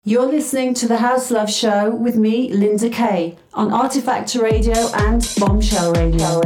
You're listening to the House Love Show with me, Linda Kay, on Artifact Radio and Bombshell Radio.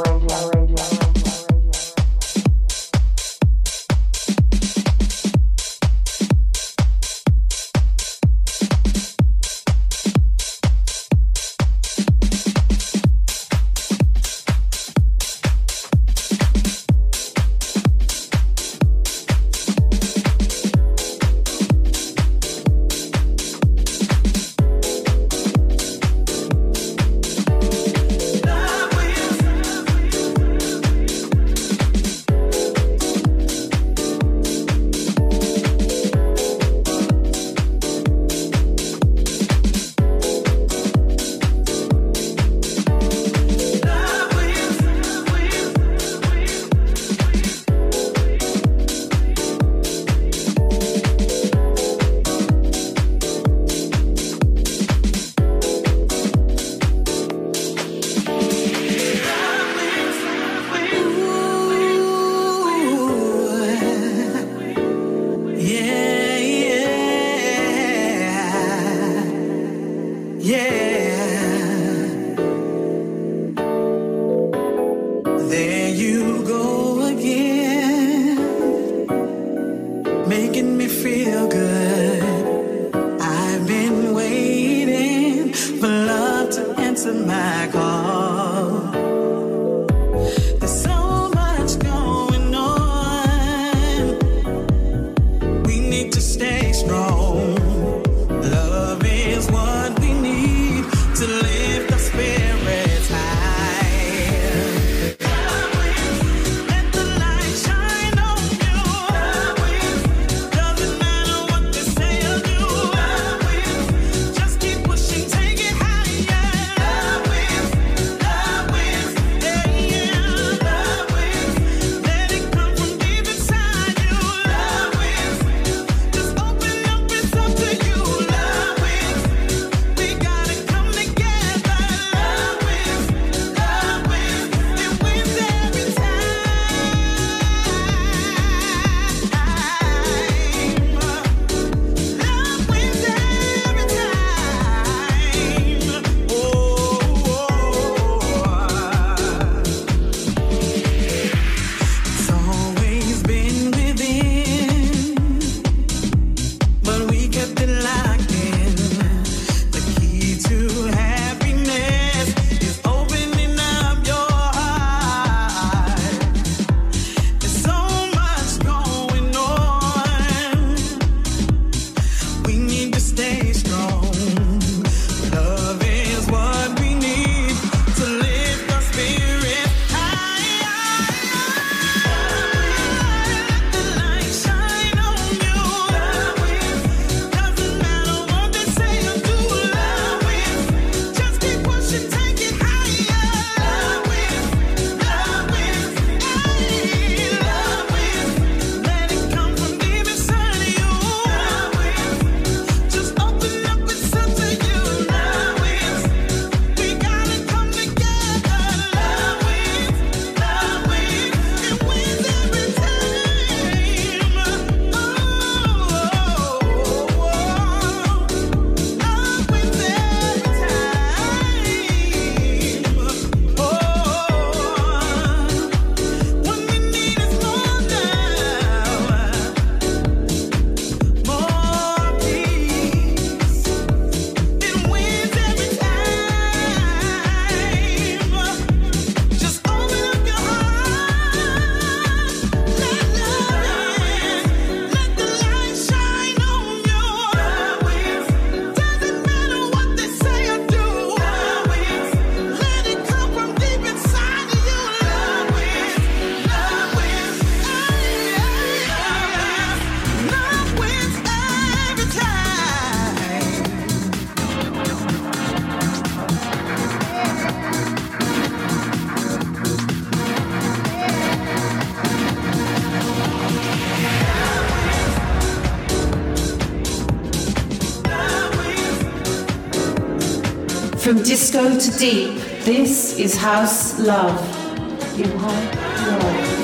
From disco to deep, this is House Love. In House Love.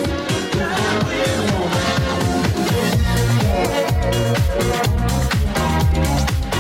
In House Love.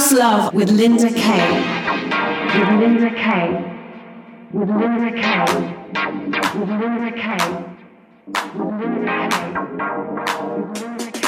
House Love with Linda Kay. With Linda Kay. With Linda Kay. With Linda Kay. With Linda Kay. With Linda Kay.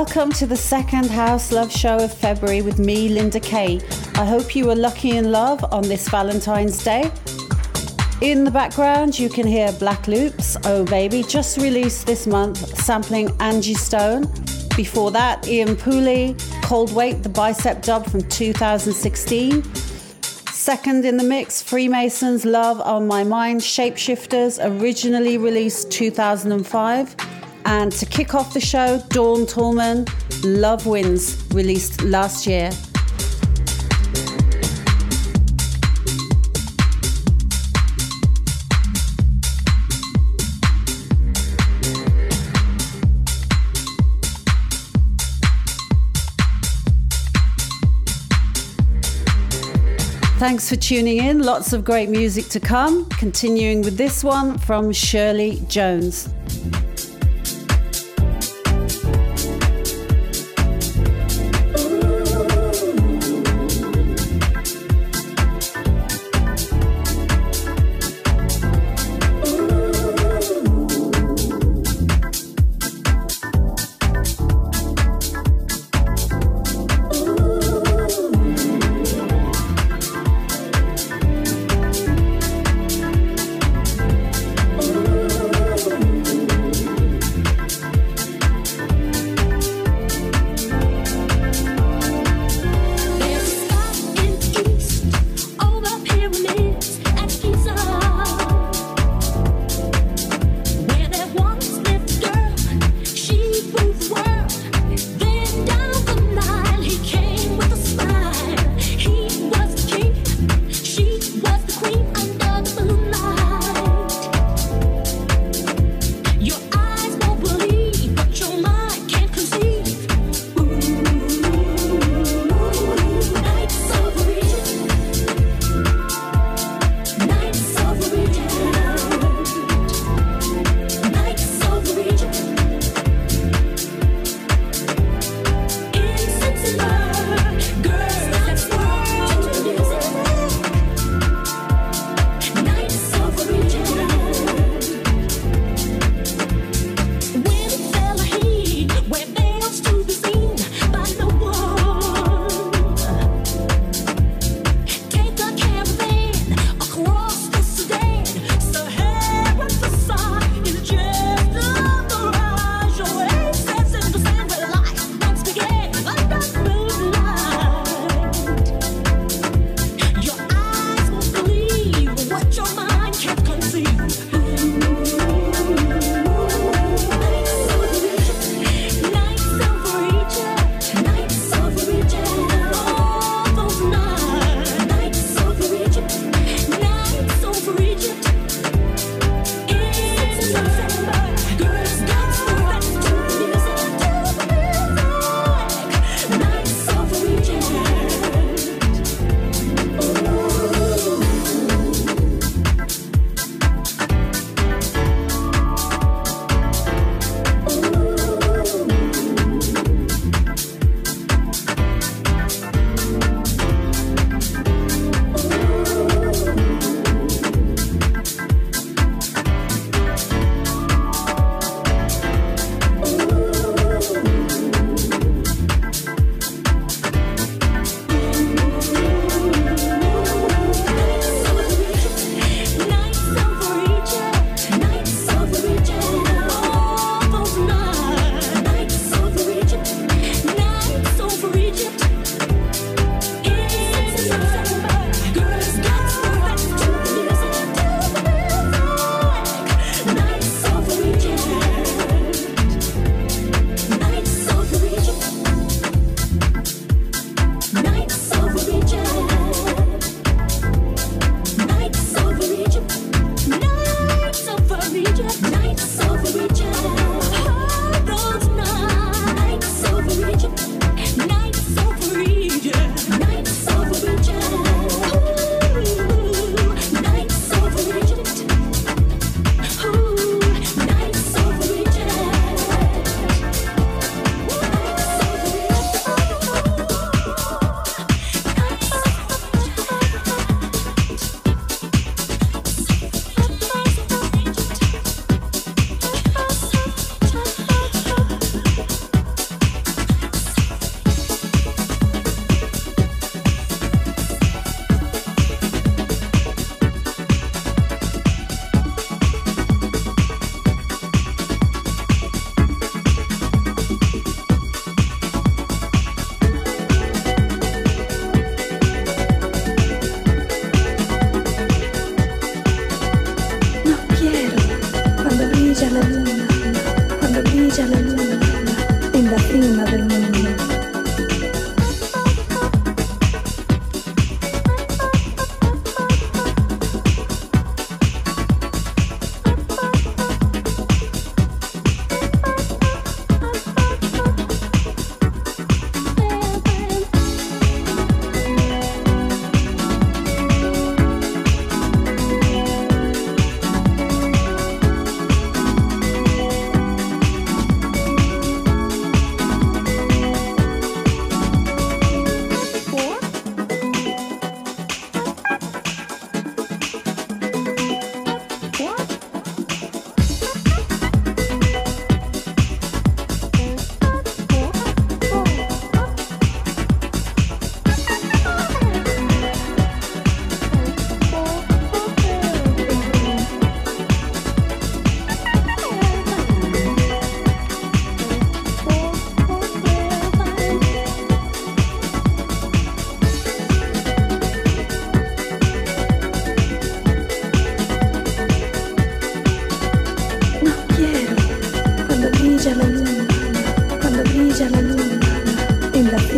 Welcome to the second House Love Show of February with me, Linda Kay. I hope you were lucky in love on this Valentine's Day. In the background, you can hear Black Loops, Oh Baby, just released this month, sampling Angie Stone. Before that, Ian Pooley, Cold Weight, the Bicep dub from 2016. Second in the mix, Freemasons, Love on My Mind, Shapeshifters, originally released 2005. And to kick off the show, Dawn Tallman, Love Wins, released last year. Thanks for tuning in. Lots of great music to come. Continuing with this one from Shirley Jones.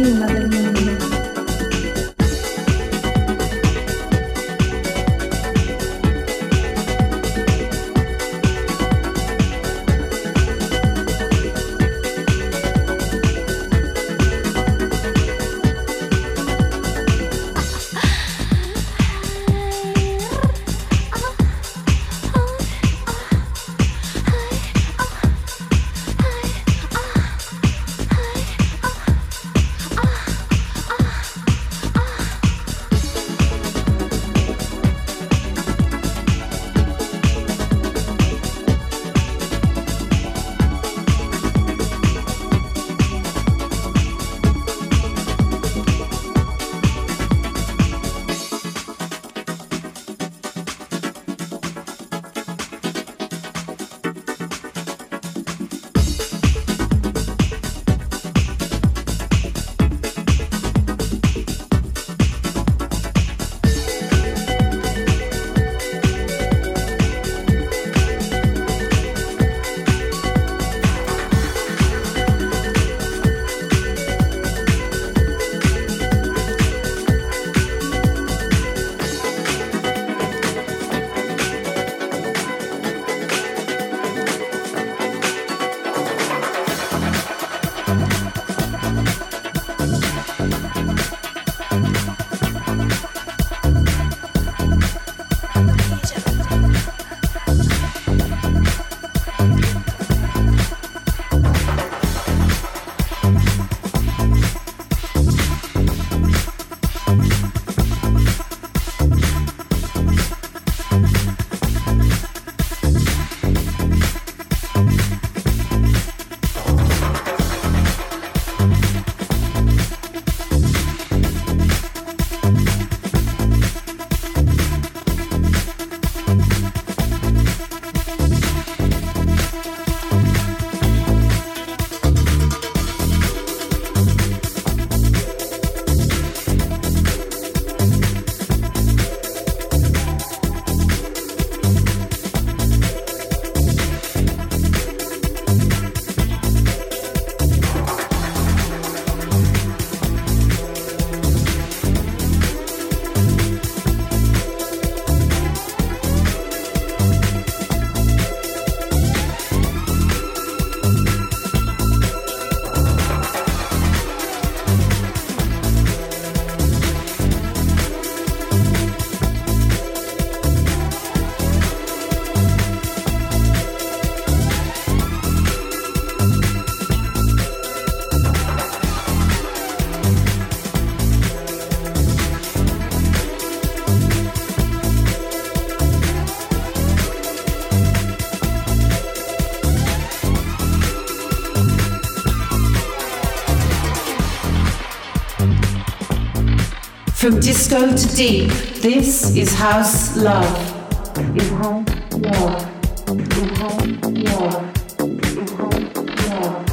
From disco to deep, this is House Love. Is home love. Is home love. Is home love.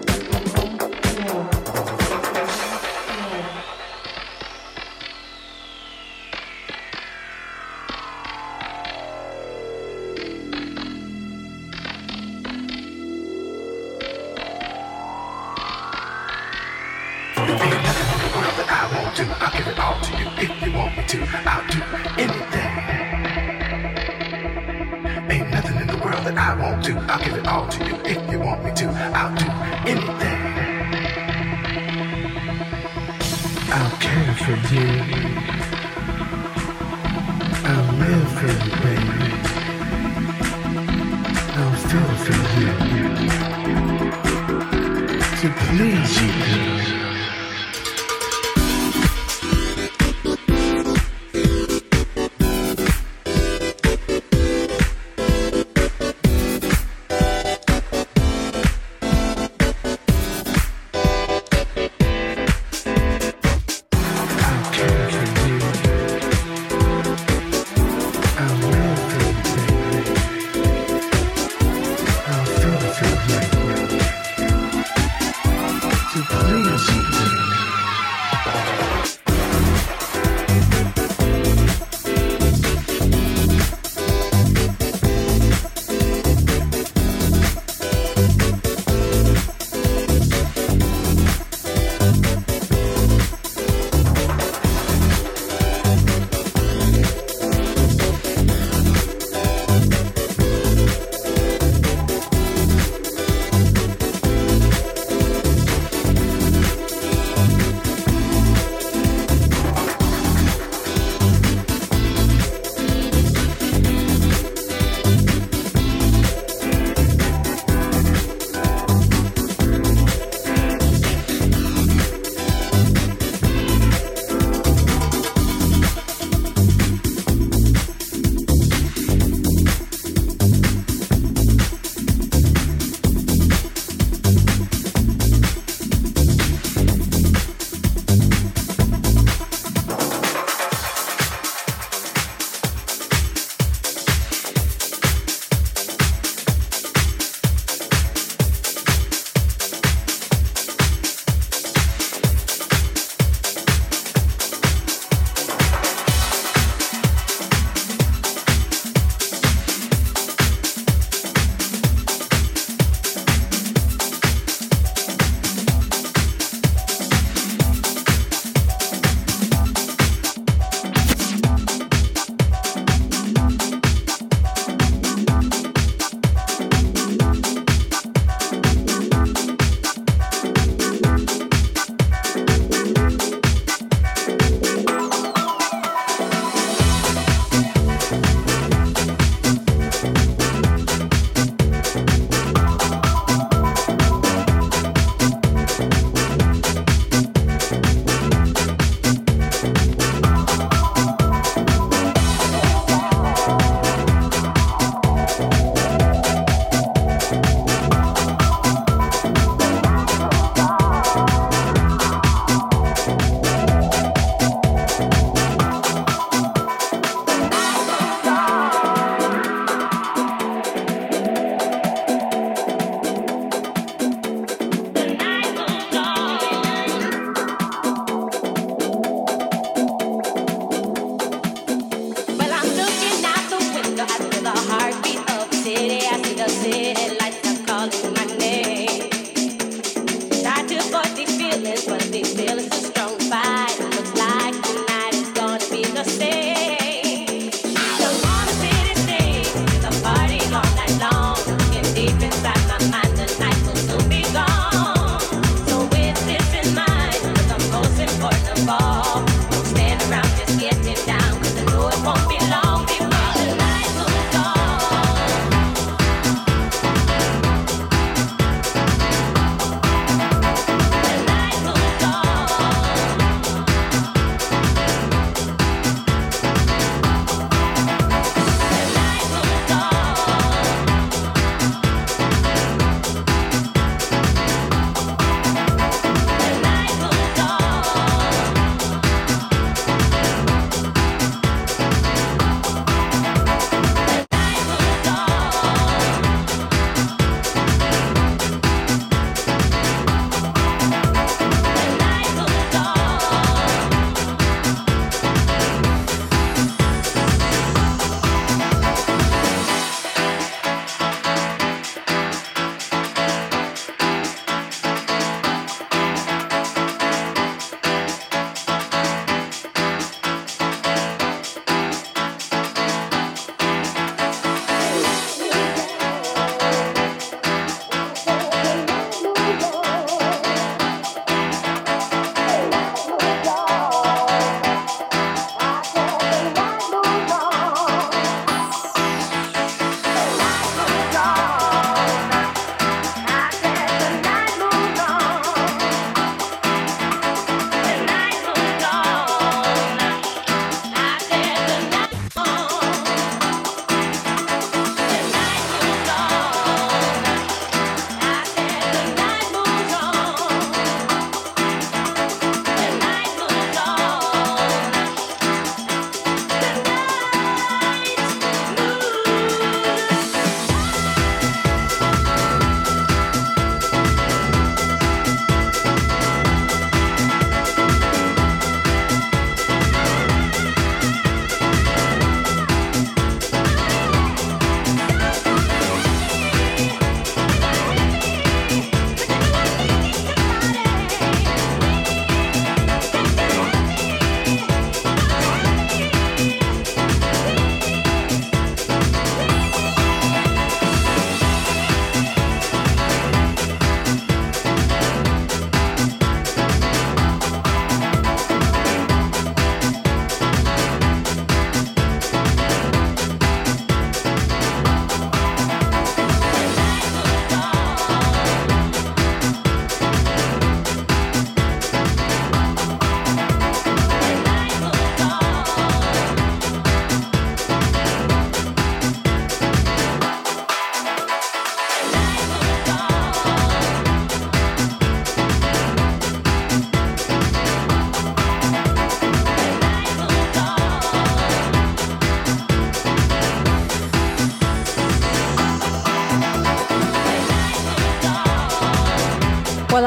I'll give it all to you if you want me to. I'll do anything. Ain't nothing in the world that I won't do. I'll give it all to you if you want me to. I'll do anything. I'll care for you. I'll live for you, baby. I'll feel for you. To please you, girl. Please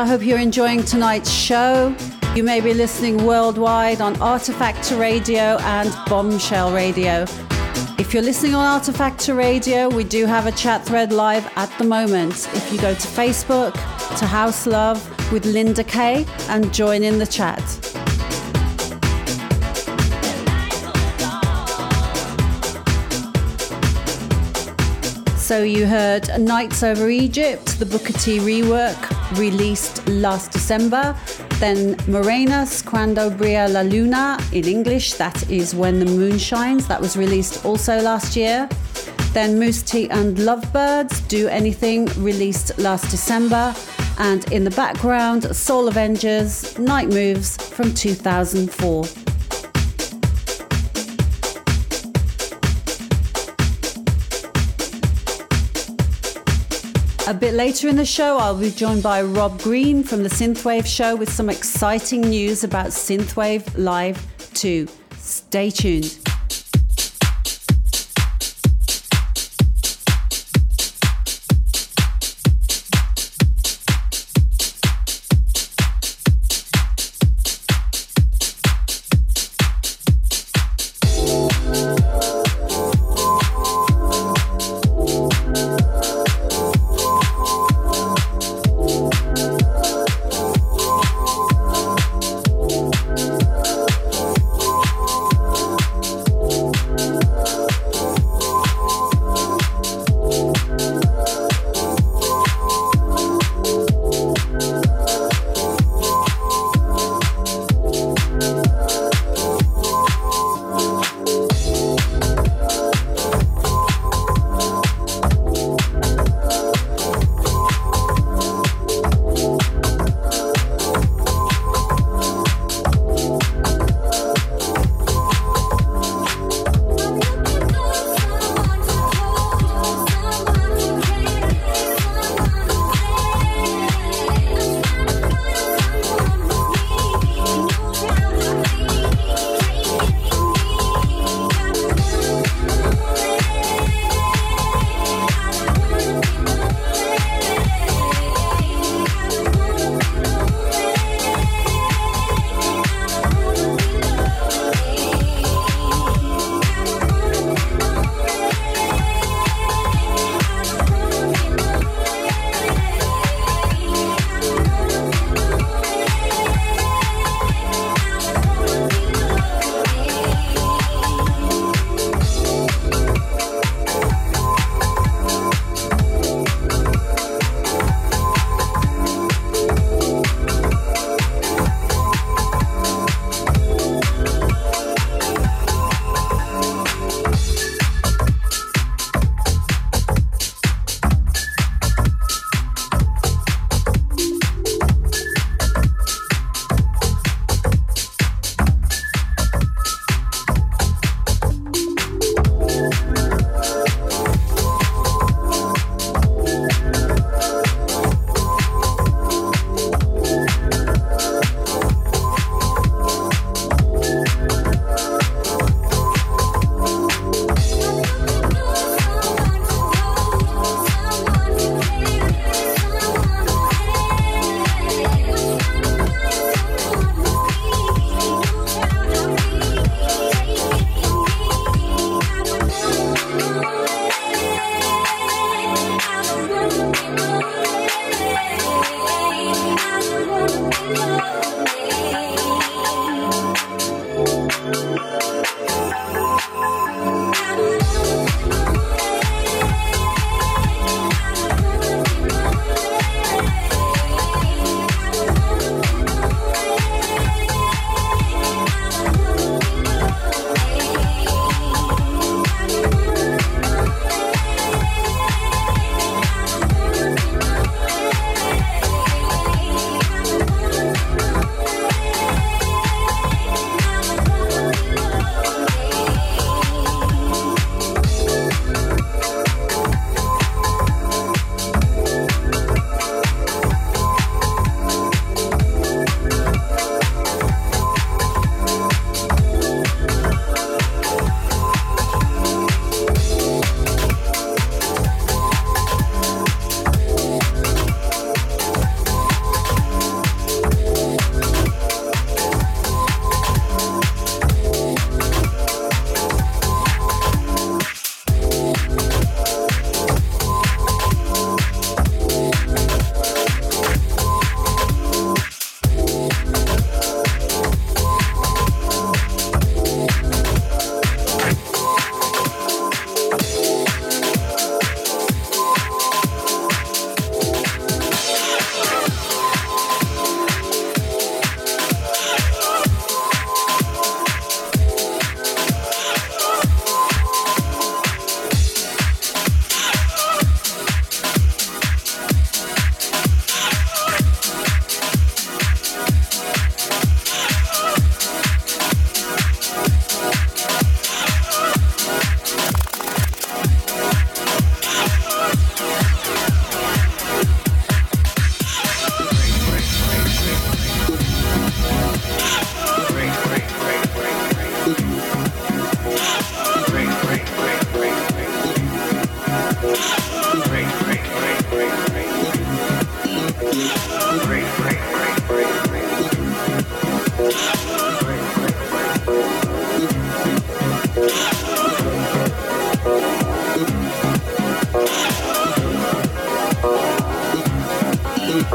hope you're enjoying tonight's show. You may be listening worldwide on Artifactor Radio and Bombshell Radio. If you're listening on Artifactor Radio, we do have a chat thread live at the moment. If you go to Facebook, to House Love with Linda Kay, and join in the chat. So you heard Nights Over Egypt, the Booker T rework, released last December. Then Morenas, Cuando Brilla la Luna, in English, that is When the Moon Shines. That was released also last year. Then Moose T and Lovebirds, Do Anything, released last December. And in the background, Soul Avengers, Night Moves from 2004. A bit later in the show, I'll be joined by Rob Green from the Synthwave Show with some exciting news about Synthwave Live 2. Stay tuned.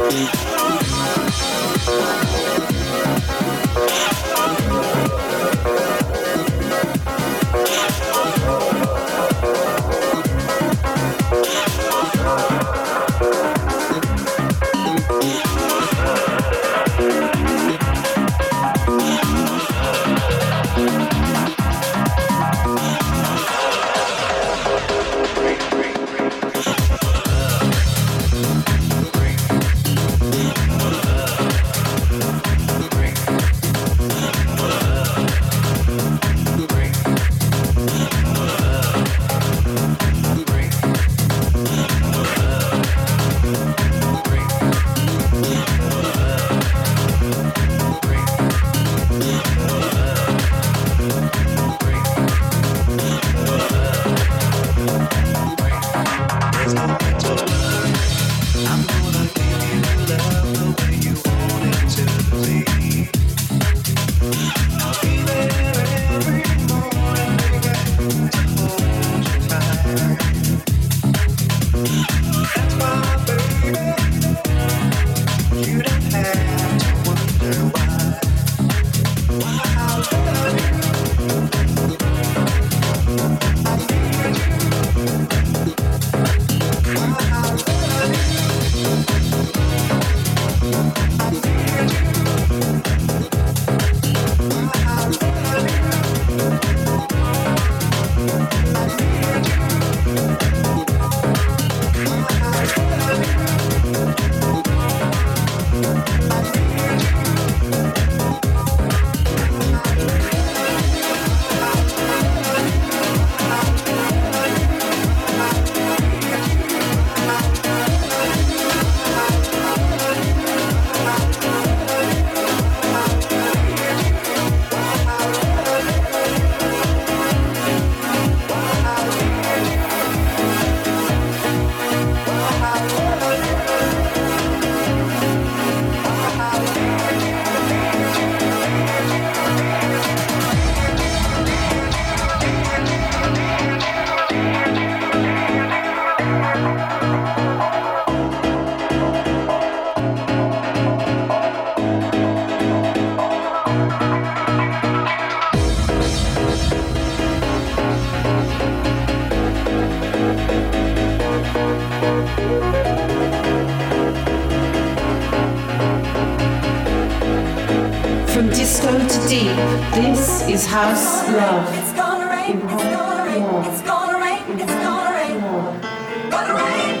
From disco to deep, this is House Love. It's gonna rain, it's gonna rain, it's gonna rain, it's gonna rain. Gonna rain,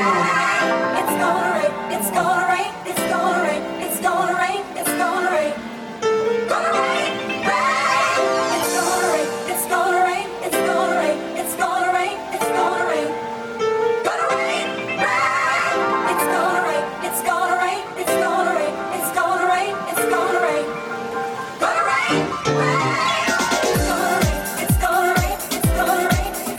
rain. It's gonna rain, it's gonna rain, it's gonna rain, it's gonna rain, it's gonna rain. Gonna rain, rain. It's gonna rain, it's gonna rain, it's gonna rain, it's gonna rain, it's gonna rain. Gonna rain, rain. It's gonna rain, it's gonna rain, it's gonna rain, it's gonna rain, it's gonna rain. Gonna rain, rain. It's gonna rain, it's gonna rain, it's gonna rain.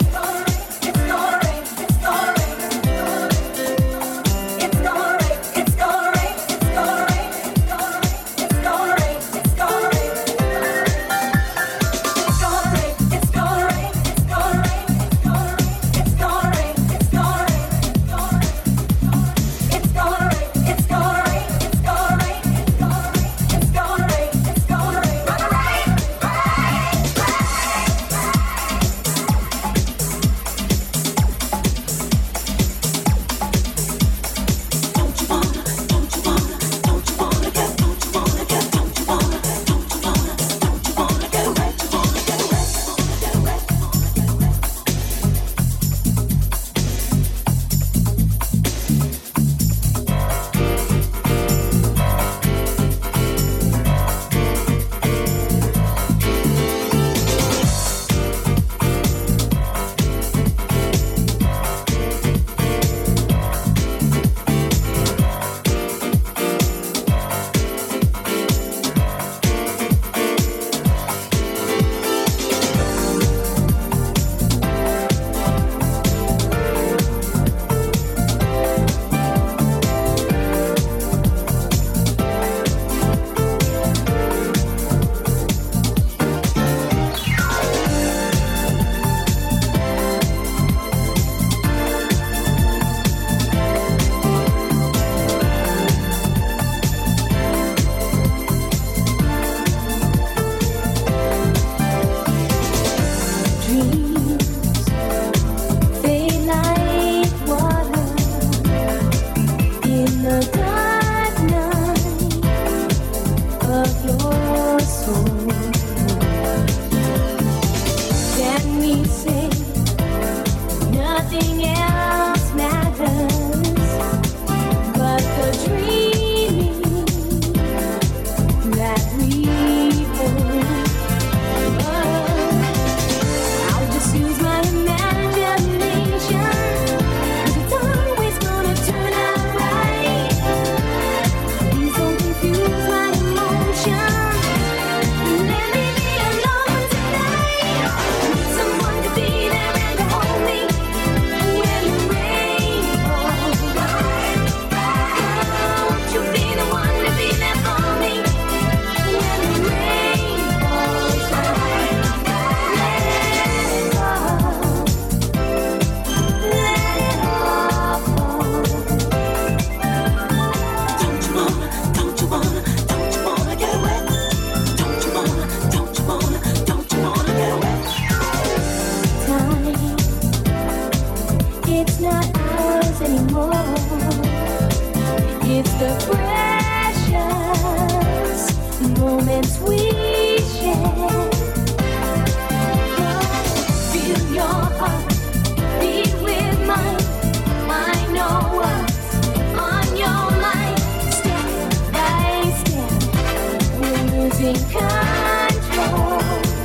moments we share. Feel your heart beat with mine. I know what's on your mind. Step by step, we're losing control.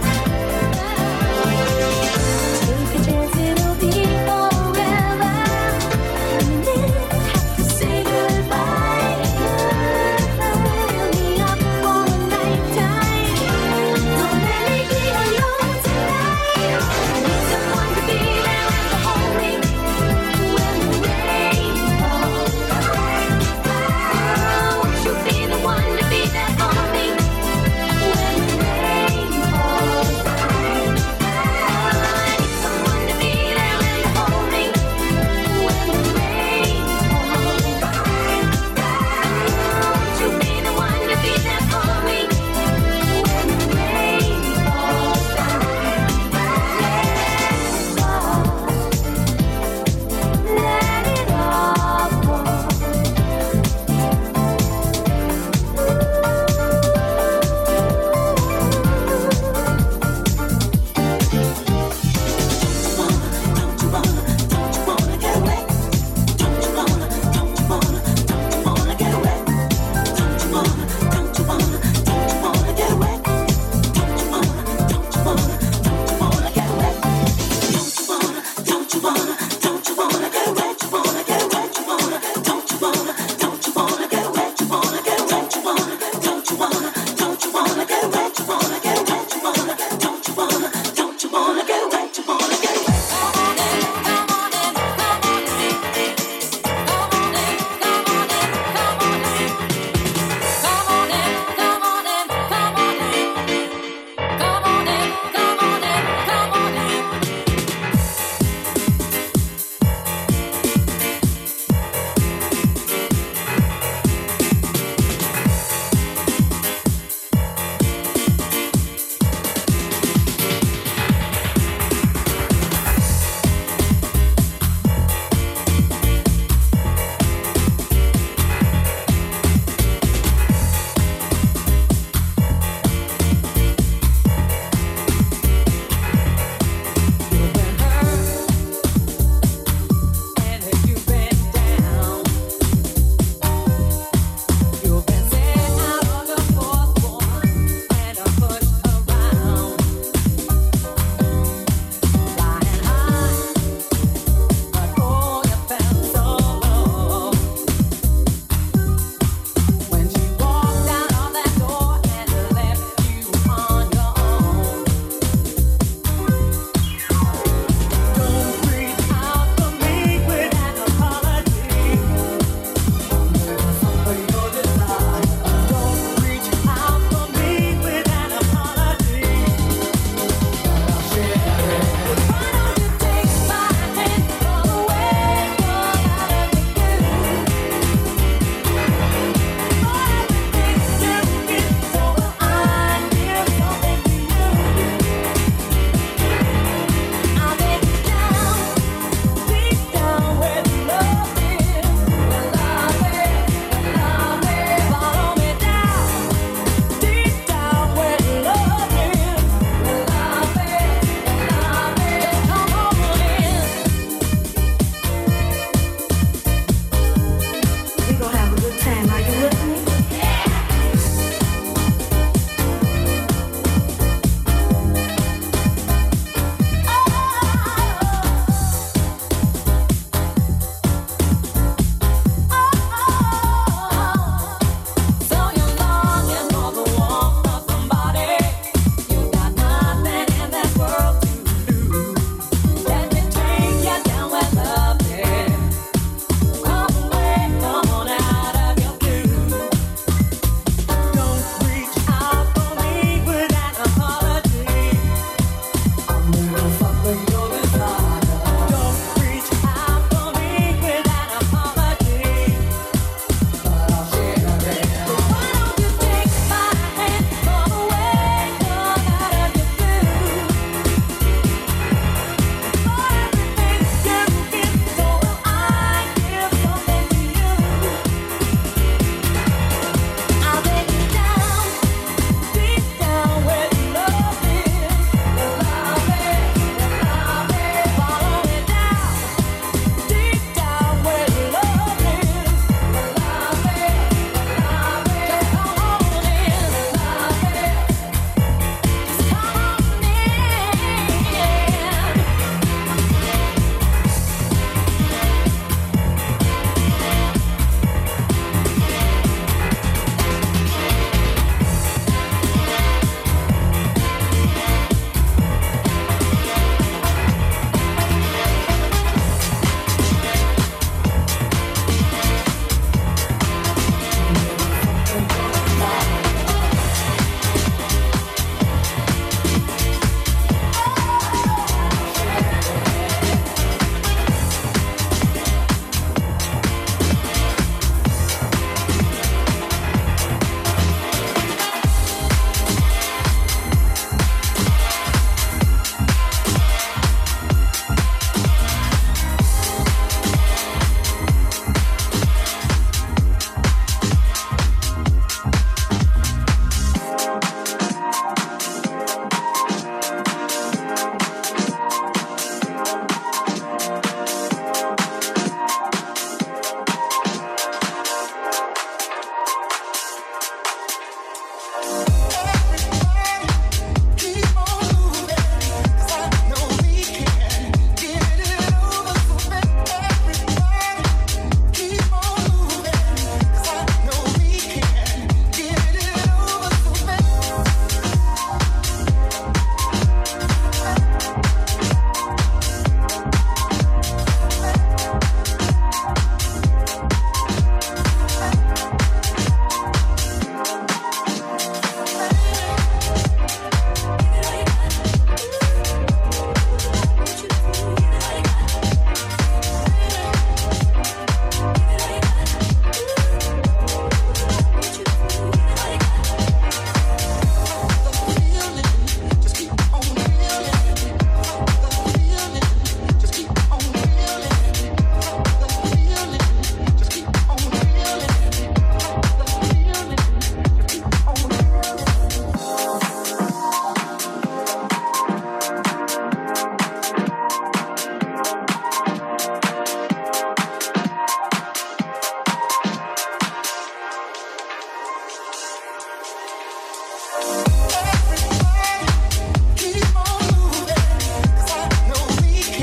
Take a chance, it'll be forever. And then have to say goodbye. Fill me up for a lifetime. Don't let me be alone tonight. I need someone to be there and to hold me when the rain falls. Oh, won't you be the one to be there for me when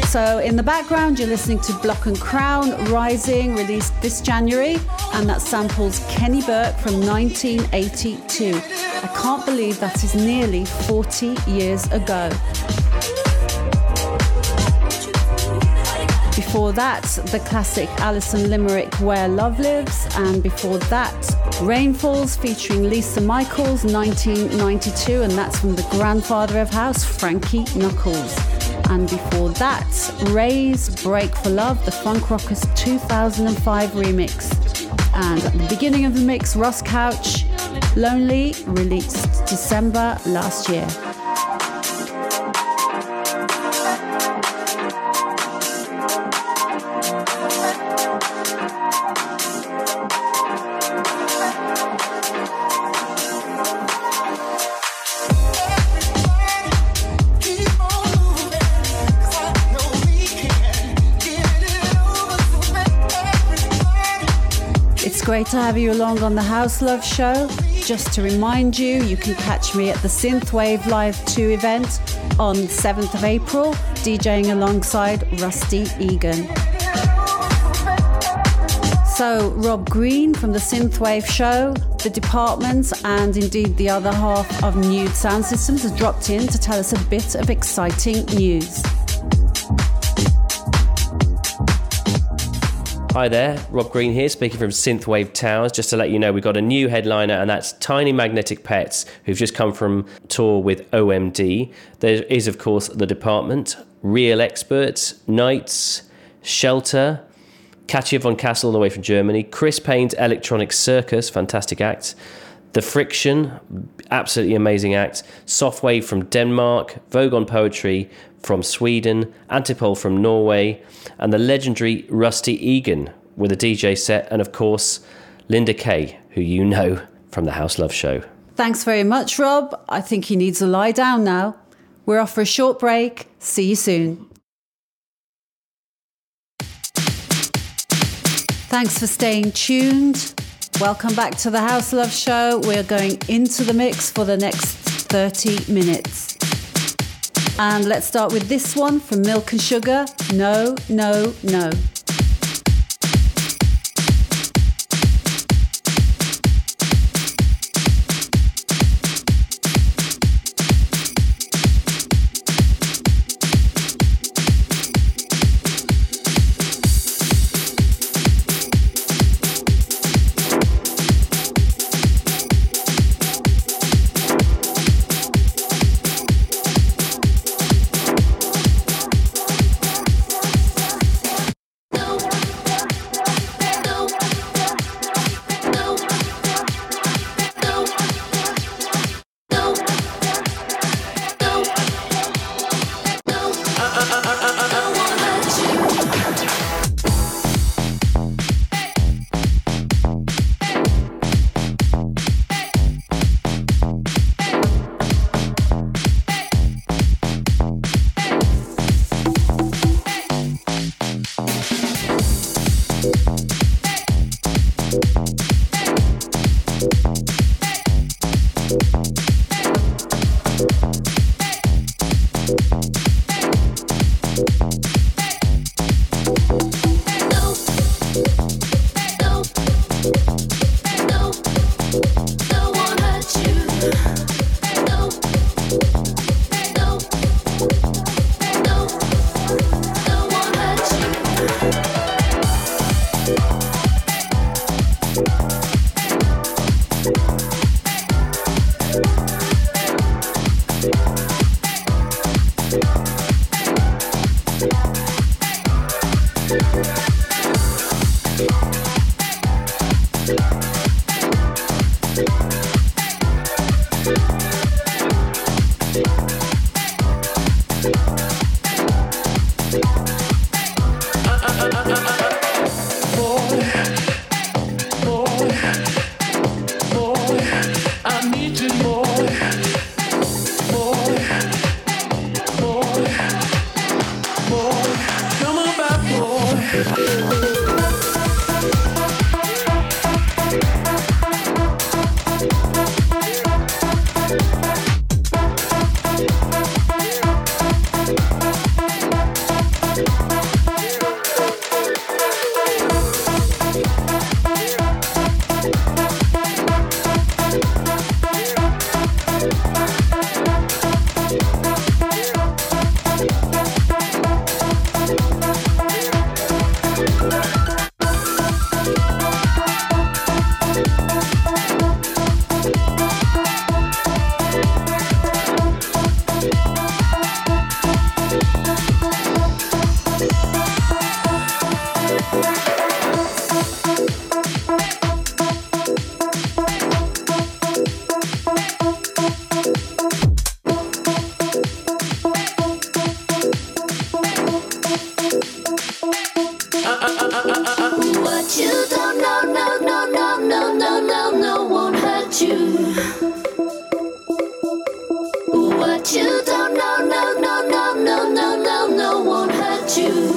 So in the background, you're listening to Block and Crown, Rising, released this January, and that samples Kenny Burke from 1982. I can't believe that is nearly 40 years ago. Before that, the classic Alison Limerick, Where Love Lives, and before that, Rainfalls featuring Lisa Michaels, 1992, and that's from the grandfather of house, Frankie Knuckles. And before that, Ray's Break for Love, the Funk Rockers 2005 remix. And at the beginning of the mix, Ross Couch, Lonely, released December last year. Great to have you along on the House Love Show. Just to remind you, you can catch me at the Synthwave Live 2 event on 7th of April, DJing alongside Rusty Egan. So Rob Green from the Synthwave Show, The Department, and indeed the other half of Nude Sound Systems has dropped in to tell us a bit of exciting news. Hi there, Rob Green here, speaking from Synthwave Towers. Just to let you know, we've got a new headliner, and that's Tiny Magnetic Pets, who've just come from tour with OMD. There is, of course, The Department, Real Experts, Knights, Shelter, Katja von Kassel all the way from Germany, Chris Payne's Electronic Circus, fantastic act, The Friction, absolutely amazing act, Softwave from Denmark, Vogon Poetry from Sweden, Antipole from Norway, and the legendary Rusty Egan with a DJ set, and of course, Linda Kay, who you know from the House Love Show. Thanks very much, Rob. I think he needs to lie down now. We're off for a short break. See you soon. Thanks for staying tuned. Welcome back to the House Love Show. We're going into the mix for the next 30 minutes. And let's start with this one from Milk and Sugar, No, No, No. What you don't know, no, no, no, no, no, no, no, won't hurt you.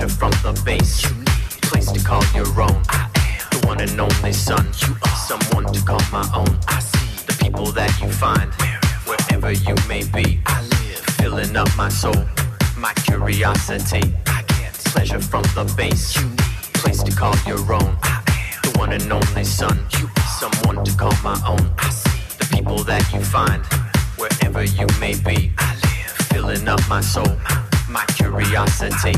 Pleasure from the base. Place to call your own. The one and only son. You are someone to call my own. I see the people that you find wherever you may be. I live filling up my soul, my curiosity. I get pleasure from the base. Place to call your own. The one and only son. You are someone to call my own. I see the people that you find wherever you may be. I live filling up my soul, my curiosity.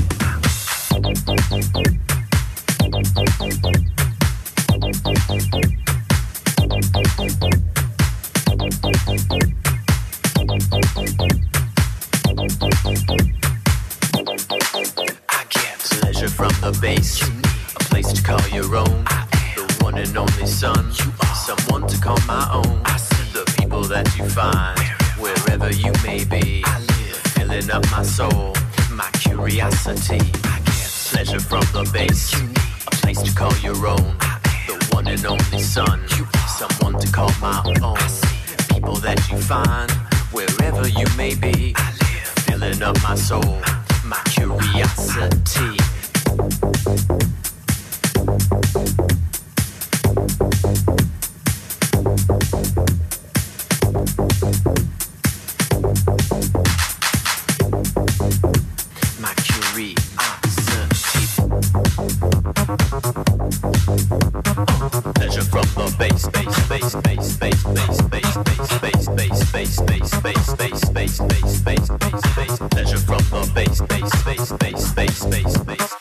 I get pleasure from the base, a place to call your own. The one and only son, someone to call my own. I see the people that you find wherever you may be. I live filling up my soul, my curiosity. I get pleasure from the base, a place to call your own. The one and only son, someone to call my own. I see people that you find wherever you may be. I live filling up my soul, my curiosity. My curiosity. Pleasure from the base, base, base, base, base, base, base, base, base, base, base, base, base, base, base, base, base, base. Pleasure from the base, base, base, base, base, base, base.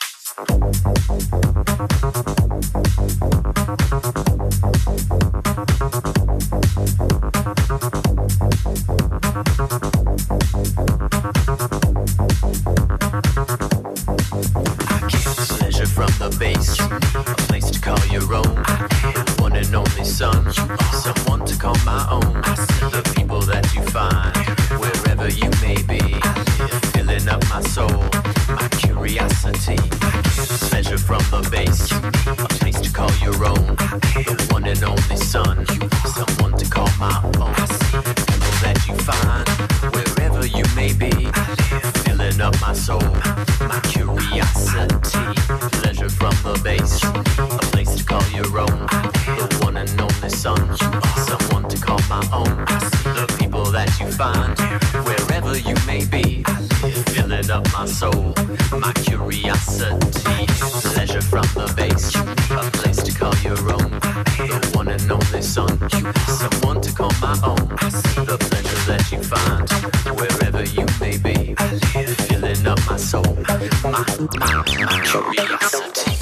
Pleasure from the base, a place to call your own. The one and only son, someone to call my own. The people that you find wherever you may be, filling up my soul, my curiosity. Pleasure from the base, a place to call your own. The one and only son, someone to call my own. People that you find wherever you may be, filling up my soul, my curiosity. Pleasure from the base, a place to call your own. The one and only son, someone to call my own. The people that you find wherever you may be, filling up my soul, my curiosity. Pleasure from the base, a place to call your own. The one and only son, someone to call my own. The pleasure that you find wherever you may be, filling up my soul, my curiosity.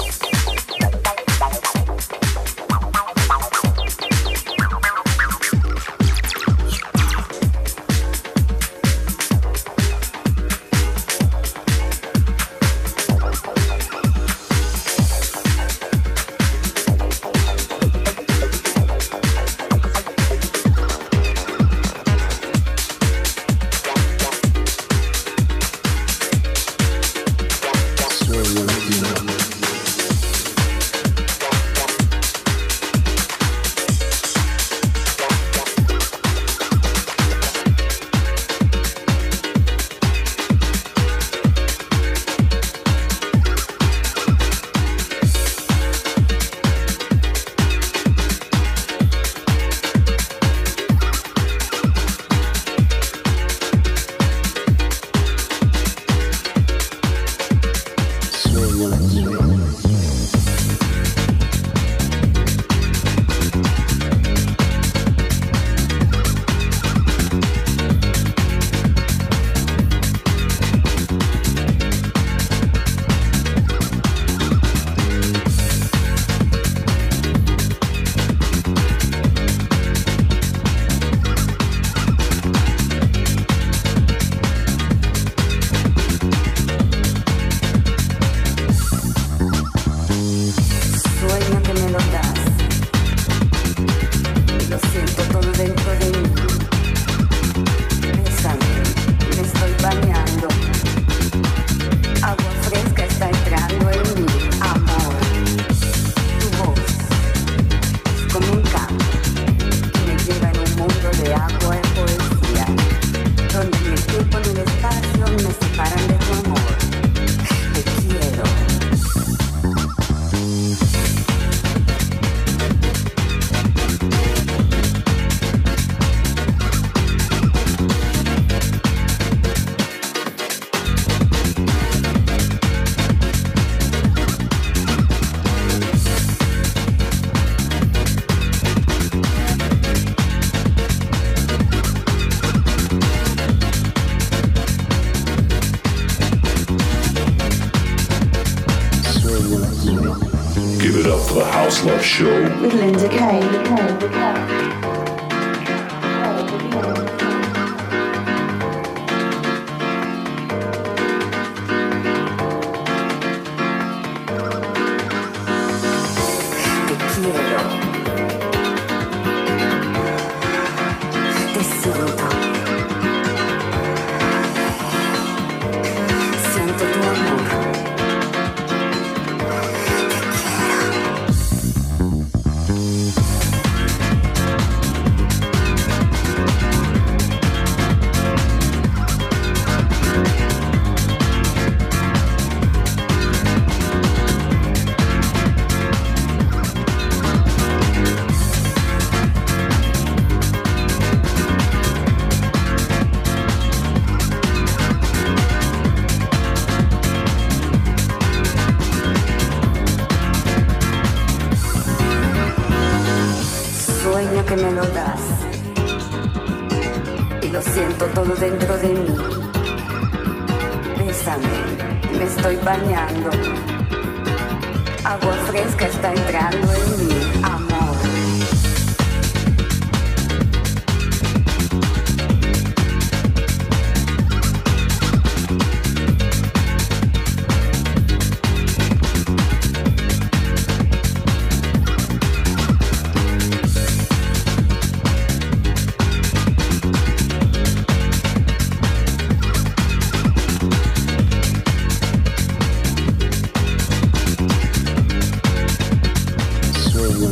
Give it up for the House Love Show with Linda Kay. Que me lo das y lo siento todo dentro de mí. Bésame, me estoy bañando. Agua fresca está entrando en mí, amor. Sueño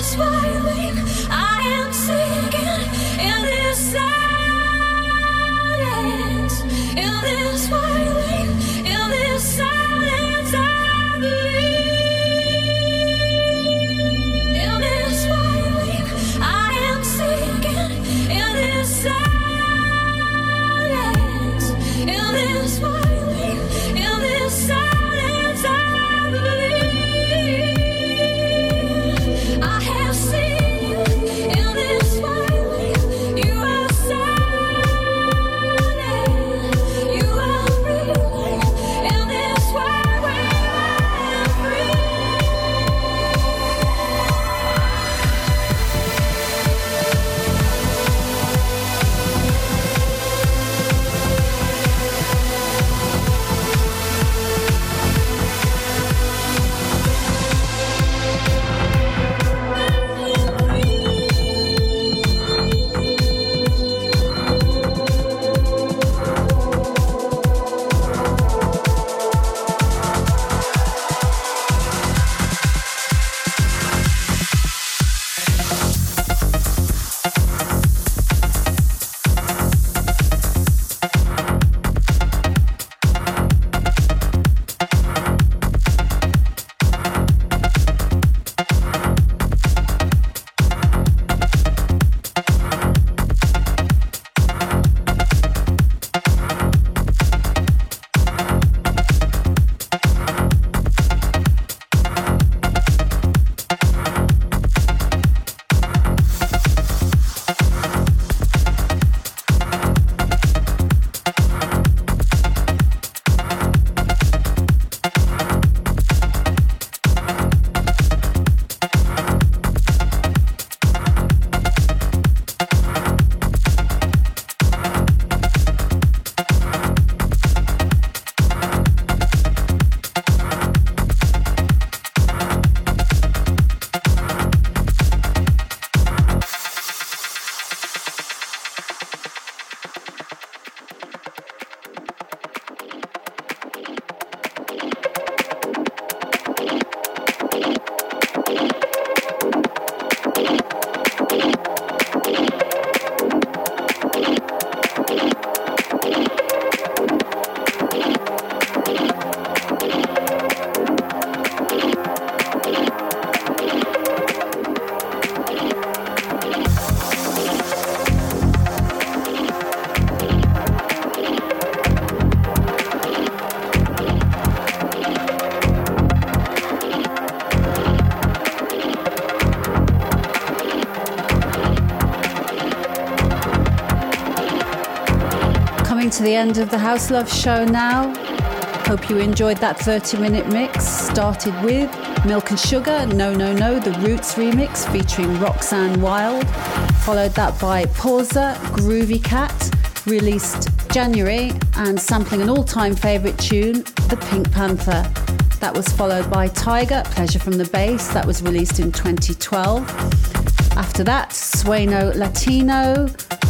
To the end of the House Love show now. Hope you enjoyed that 30-minute mix. Started with Milk and Sugar, No No No, the Roots remix featuring Roxanne Wild. Followed that by Pausa, Groovy Cat, released January, and sampling an all-time favourite tune, The Pink Panther. That was followed by Tiger, Pleasure from the Bass, that was released in 2012. After that, Sueno Latino,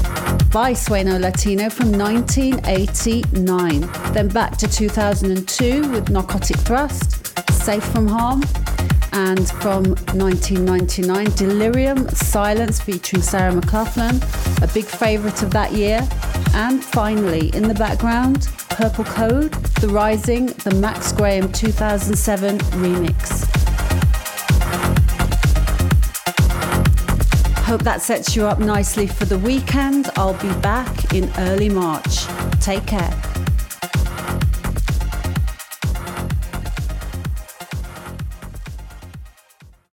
by Sueno Latino from 1989. Then back to 2002 with Narcotic Thrust, Safe from Harm. And from 1999, Delirium, Silence featuring Sarah McLachlan, a big favourite of that year. And finally, in the background, Purple Code, The Rising, the Max Graham 2007 remix. Hope that sets you up nicely for the weekend. I'll be back in early March. Take care.